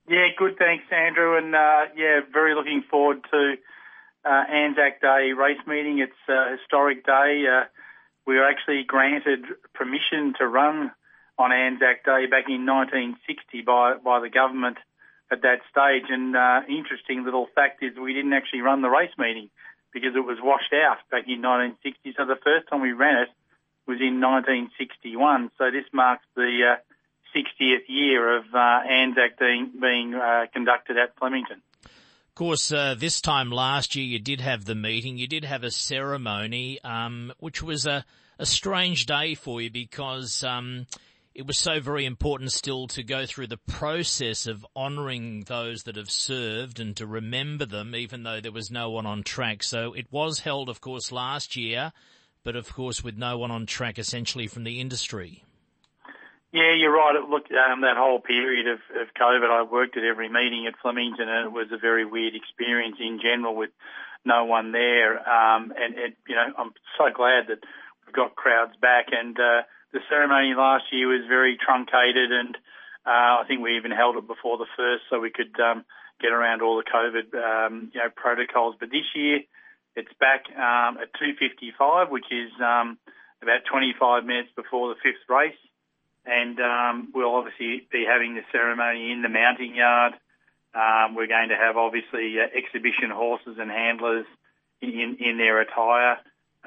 Yeah, good, thanks, Andrew. And, very looking forward to Anzac Day race meeting. It's a historic day. We were actually granted permission to run on Anzac Day back in 1960 by the government at that stage. And interesting little fact is we didn't actually run the race meeting because it was washed out back in 1960. So the first time we ran it was in 1961. So this marks the 60th year of Anzac being conducted at Flemington. Of course, this time last year you did have the meeting, you did have a ceremony, which was a strange day for you because it was so very important still to go through the process of honouring those that have served and to remember them, even though there was no one on track. So it was held, of course, last year, but of course with no one on track essentially from the industry. Yeah, you're right. Look, that whole period of COVID, I worked at every meeting at Flemington, and it was a very weird experience in general with no one there. I'm so glad that we've got crowds back. And the ceremony last year was very truncated, and I think we even held it before the first, so we could get around all the COVID protocols. But this year, it's back at 2:55, which is about 25 minutes before the fifth race. And we'll obviously be having the ceremony in the mounting yard. We're going to have, obviously, exhibition horses and handlers in their attire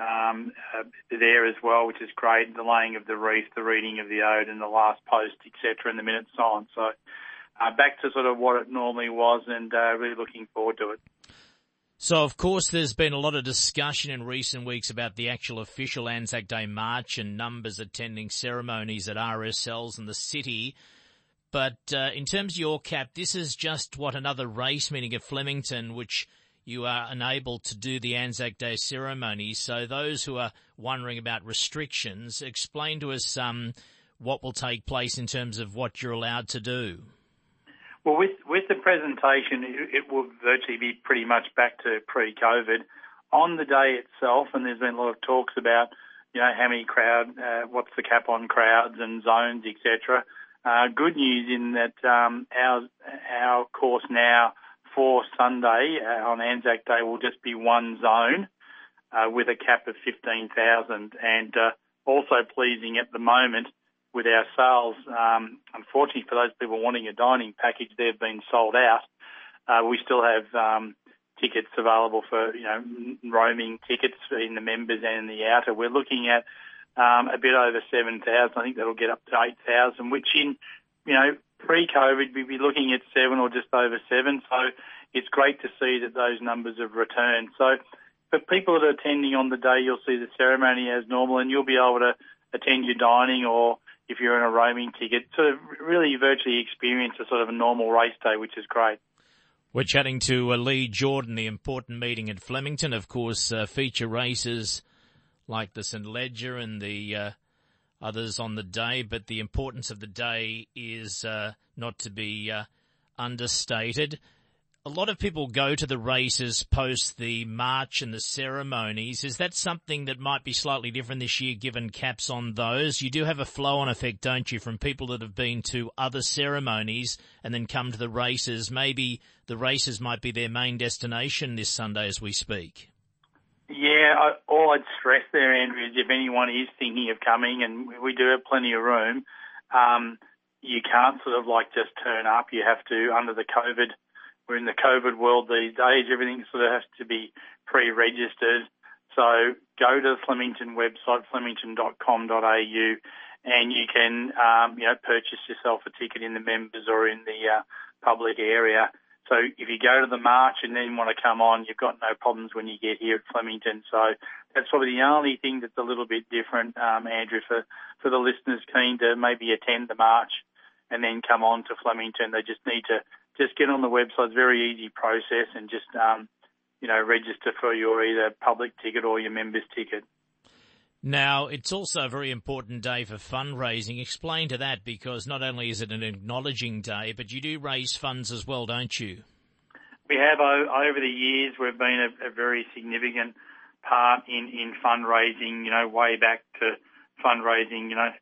there as well, which is great. The laying of the wreath, the reading of the ode and the last post, etc., and the minute sign. So back to sort of what it normally was, and really looking forward to it. So, of course, there's been a lot of discussion in recent weeks about the actual official Anzac Day march and numbers attending ceremonies at RSLs in the city. But in terms of your cap, this is just, another race meeting at Flemington, which you are unable to do the Anzac Day ceremony. So those who are wondering about restrictions, explain to us what will take place in terms of what you're allowed to do. Well, with the presentation, it will virtually be pretty much back to pre-COVID. On the day itself, and there's been a lot of talks about, how many what's the cap on crowds and zones, etc. Good news in that our course now for Sunday on Anzac Day will just be one zone with a cap of 15,000, and also pleasing at the moment. With our sales, unfortunately for those people wanting a dining package, they've been sold out. We still have tickets available for, roaming tickets in the members and in the outer. We're looking at a bit over 7,000. I think that'll get up to 8,000, which in, pre-COVID we'd be looking at 7 or just over 7. So it's great to see that those numbers have returned. So for people that are attending on the day, you'll see the ceremony as normal, and you'll be able to attend your dining, or if you're in a roaming ticket, to really virtually experience a sort of a normal race day, which is great. We're chatting to Lee Jordan. The important meeting at Flemington, of course, feature races like the St. Leger and the others on the day, but the importance of the day is not to be understated. A lot of people go to the races post the march and the ceremonies. Is that something that might be slightly different this year given caps on those? You do have a flow-on effect, don't you, from people that have been to other ceremonies and then come to the races. Maybe the races might be their main destination this Sunday as we speak. Yeah, all I'd stress there, Andrew, is if anyone is thinking of coming, and we do have plenty of room, you can't sort of just turn up. You have to, under the COVID. We're in the COVID world these days. Everything sort of has to be pre-registered. So go to the Flemington website, flemington.com.au, and you can, purchase yourself a ticket in the members or in the public area. So if you go to the march and then want to come on, you've got no problems when you get here at Flemington. So that's probably the only thing that's a little bit different, Andrew, for the listeners keen to maybe attend the march and then come on to Flemington. They just need to just get on the website. It's a very easy process, and just, register for your either public ticket or your members ticket. Now, it's also a very important day for fundraising. Explain to that, because not only is it an acknowledging day, but you do raise funds as well, don't you? We have. Over the years, we've been a very significant part in fundraising, way back to fundraising,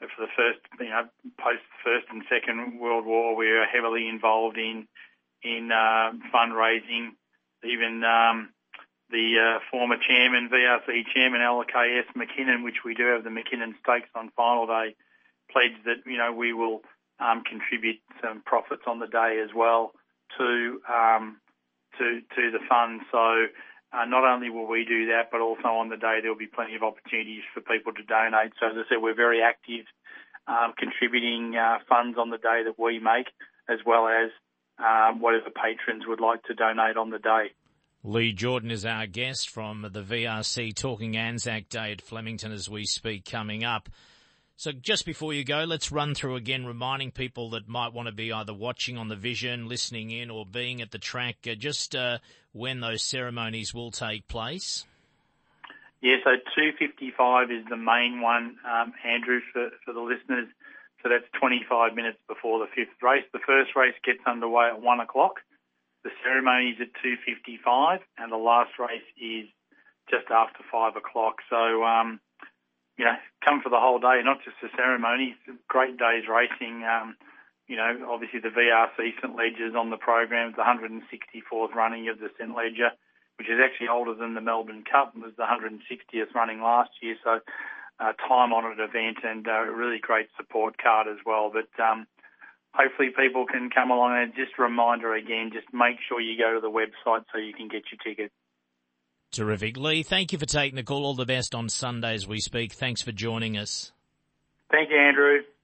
for the first, post First and Second World War, we were heavily involved in fundraising. Even the former chairman, VRC chairman, LKS McKinnon, which we do have the McKinnon Stakes on final day, pledged that, we will contribute some profits on the day as well to the fund. So not only will we do that, but also on the day there'll be plenty of opportunities for people to donate. So as I said, we're very active contributing funds on the day that we make, as well as whatever patrons would like to donate on the day. Lee Jordan is our guest from the VRC, talking Anzac Day at Flemington as we speak, coming up. So just before you go, let's run through again, reminding people that might want to be either watching on the Vision, listening in, or being at the track, just when those ceremonies will take place. Yeah, so 2:55 is the main one, Andrew, for the listeners. So that's 25 minutes before the fifth race. The first race gets underway at 1 o'clock. The ceremony is at 2:55, and the last race is just after 5 o'clock. So, come for the whole day, not just the ceremony. It's a great day's racing. Obviously the VRC St Leger's on the program. It's the 164th running of the St Leger, which is actually older than the Melbourne Cup. It was the 160th running last year. So, time-honoured event and a really great support card as well. But hopefully people can come along, and just a reminder again, just make sure you go to the website so you can get your ticket. Terrific. Lee, thank you for taking the call. All the best on Sunday as we speak. Thanks for joining us. Thank you, Andrew.